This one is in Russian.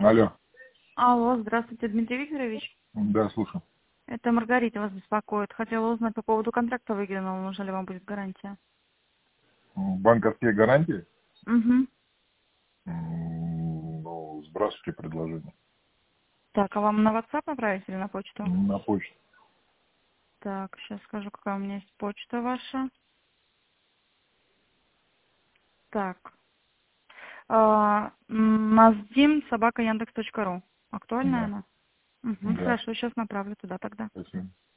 Алло. Алло, здравствуйте, Дмитрий Викторович. Да, слушаю. Это Маргарита вас беспокоит. Хотела узнать по поводу контракта выгнанного, нужна ли вам будет гарантия. Банковские гарантии? Угу. Ну, сбрасывайте предложение. Так, а вам на WhatsApp направить или на почту? На почту. Так, сейчас скажу, какая у меня есть почта ваша. Так. Mazdin@yandex.ru. Актуальная Да. она? Угу, Да. хорошо, сейчас направлю туда тогда. Спасибо.